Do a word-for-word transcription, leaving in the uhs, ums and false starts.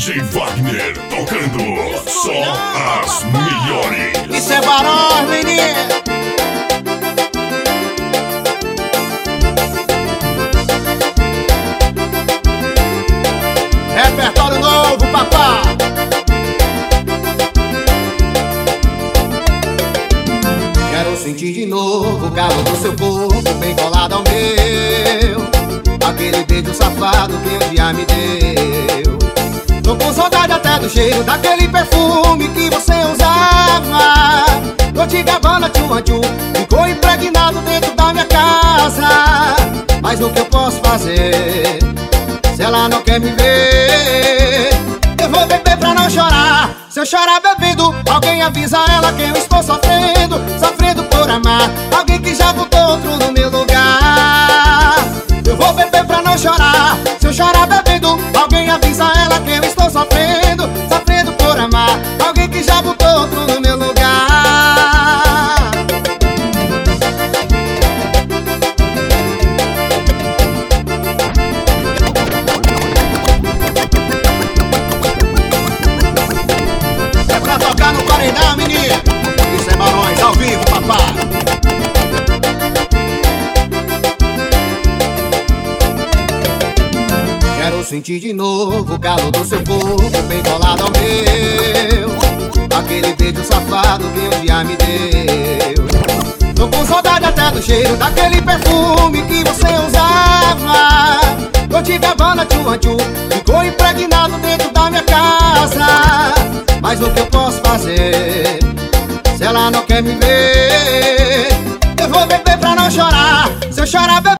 J Wagner tocando só as melhores. Isso é Barões, menino. Repertório novo, papá. Quero sentir de novo o calor do seu corpo bem colado ao meu. Aquele beijo safado que um dia me deu. Tô com saudade até do cheiro daquele perfume que você usava. Dolce Gabbana, tchum tchum, ficou impregnado dentro da minha casa. Mas o que eu posso fazer se ela não quer me ver? Eu vou beber pra não chorar. Se eu chorar bebendo, alguém avisa ela que eu estou sofrendo. Sofrendo por amar alguém que já botou outro no meu lugar. Eu vou beber pra não chorar. Se eu chorar bebendo, alguém avisa ela que eu estou sofrendo. Sofrendo por amar alguém que já botou outro no meu lugar. É pra tocar no paredão, menino. Isso é Barões ao vivo, papai. Quero sentir de novo o calor do seu corpo bem colado ao meu. Aquele beijo safado que um dia me deu. Tô com saudade até do cheiro daquele perfume que você usava. Dolce Gabbana, tchum tchum, ficou impregnado dentro da minha casa. Mas o que eu posso fazer se ela não quer me ver? Eu vou beber pra não chorar. Se eu chorar, beber